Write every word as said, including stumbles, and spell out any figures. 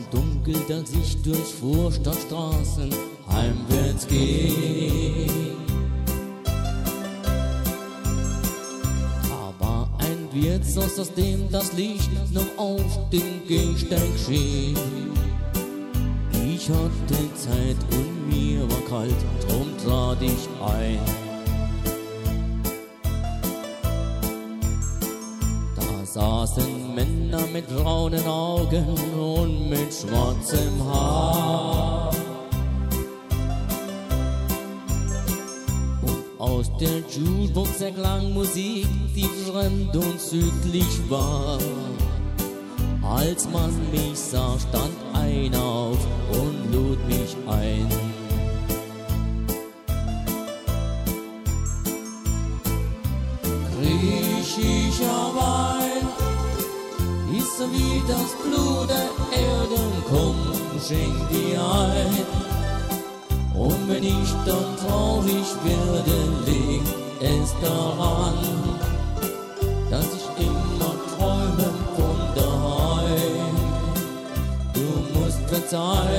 dunkel, dass ich durch Vorstadtstraßen heimwärts geh. Da war ein Wirtshaus, aus dem das Licht noch auf dem Gehsteig schien. Ich hatte Zeit und mir war kalt, drum trat ich ein. Da saßen Männer mit braunen Augen und mit schwarzem Haar. Und aus der Jukebox erklang Musik, die fremd und südlich war. Als man mich sah, stand einer auf und lud mich ein. Griechischer Wein ist so wie das Blut der Erden, komm, schenk dir ein. Und wenn ich dann traurig werde, liegt es daran, dass ich immer träume von daheim. Du musst verzeihen,